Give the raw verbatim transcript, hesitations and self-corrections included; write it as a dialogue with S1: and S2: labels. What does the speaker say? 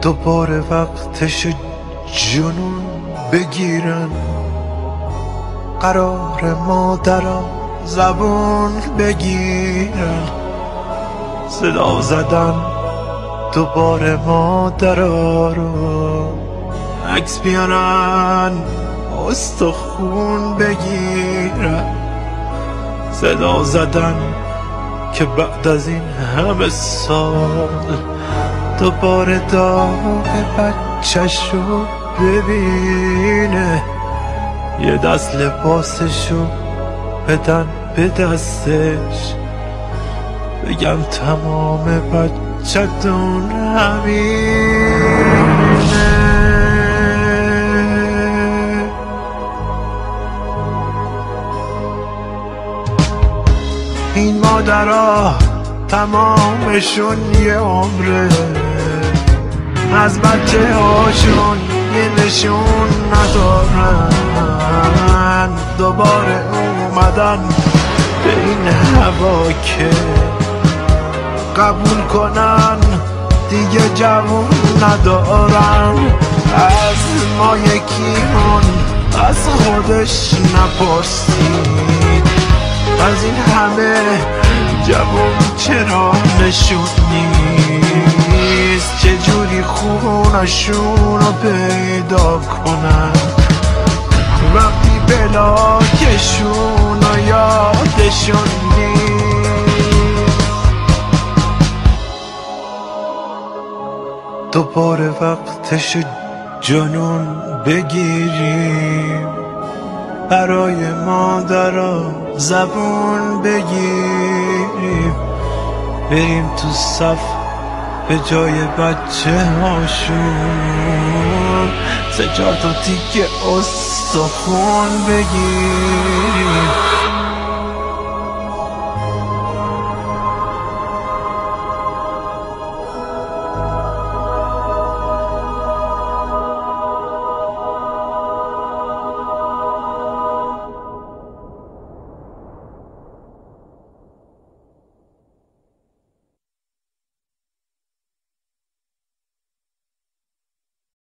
S1: دوباره وقتش جنون بگیرن، قرار مادرها زبون بگیرن، صدا زدن دوباره مادرها رو، عکس بیارن استخون بگیرن، صدا زدن که بعد از این همه سال دوباره داغ بچه‌ش رو ببینه، یه دست لباسشو بدن به دستش، بگم تمام بچه‌تون همینه. این مادرها تمامشون یه عمره، از بچه هاشون یه نشون ندارن، دوباره اومدن به این هوا که قبول کنن دیگه جوون ندارن. از ما یکیمون از خودش نپرسید، از این همه جوون چرا نشون نیست، چجوری خونشون رو پیدا کنن وقتی بلاکشون رو یادشون نیست. دوباره وقتش جنون بگیریم، برای مادرها زبون بگیریم، بریم تو صف به جای بچه هاشون سجاد و دیگه استخون بگیریم.